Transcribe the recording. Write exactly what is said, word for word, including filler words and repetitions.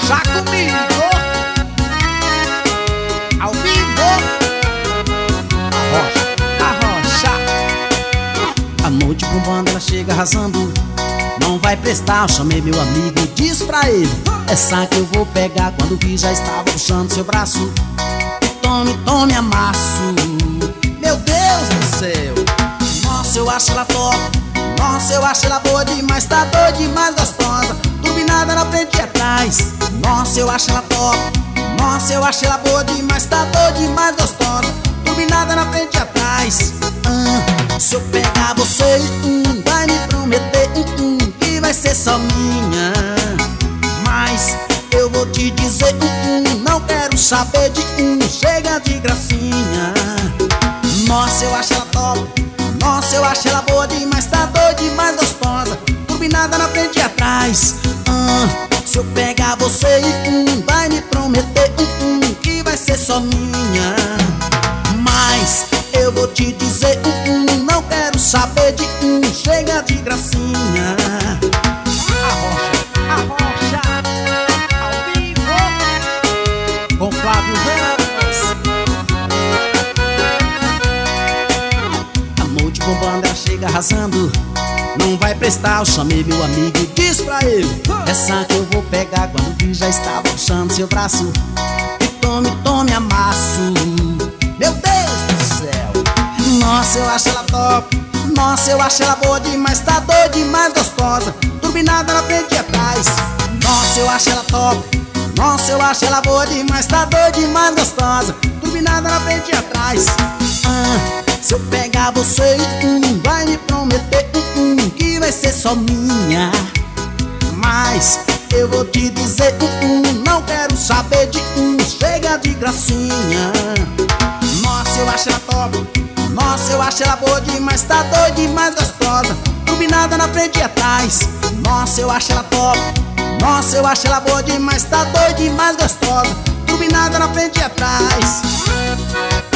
arrocha comigo. Ao vivo. Arrocha, arrocha. A noite bombando, ela chega arrasando. Não vai prestar, eu chamei meu amigo e disse pra ele: essa que eu vou pegar. Quando vi já estava puxando seu braço. Tome, tome, amasso. Meu Deus do céu. Nossa, eu acho ela top. Nossa, eu acho ela boa demais. Tá doida demais, gostosa. Turbinada na frente e atrás. Nossa, eu acho ela top. Nossa, eu acho ela boa demais. Tá doida demais, gostosa. Turbinada na frente e atrás. ah, Se eu pegar você, hum, vai me prometer hum, hum, que vai ser só minha. Mas eu vou te dizer hum, hum, não quero saber de hum, chega de gracinha. Nossa, eu acho ela top. Nossa, eu acho ela boa demais. Tá doida demais, gostosa. Turbinada na frente e atrás. ah, Se eu pegar você hum, vai me prometer hum, hum, que vai ser só minha. Mas eu vou te dizer hum, hum, não quero saber de hum, chega de gracinha. Arrocha, arrocha. Ao vivo. Com Flávio Ramos. A noite bombando, ela chega arrasando. Não vai prestar, eu chamei meu amigo e disse pra ele: essa que eu vou pegar. Quando vi já estava puxando seu braço. E tome, tome, amasso. Meu Deus do céu. Nossa, eu acho ela top. Nossa, eu acho ela boa demais. Tá doida demais, gostosa. Turbinada na frente e atrás. Nossa, eu acho ela top. Nossa, eu acho ela boa demais. Tá doida demais, gostosa. Turbinada na frente e atrás. ah, Se eu pegar você hum, vai me prometer hum, hum, que vai ser só minha. Mas eu vou te dizer hum, hum, não quero saber de hum, chega de gracinha. Nossa, eu acho ela top. Nossa, eu acho ela boa demais. Tá doida demais, gostosa. Turbinada na frente e atrás. Nossa, eu acho ela top. Nossa, eu acho ela boa demais. Tá doida demais, gostosa. Turbinada na frente e atrás.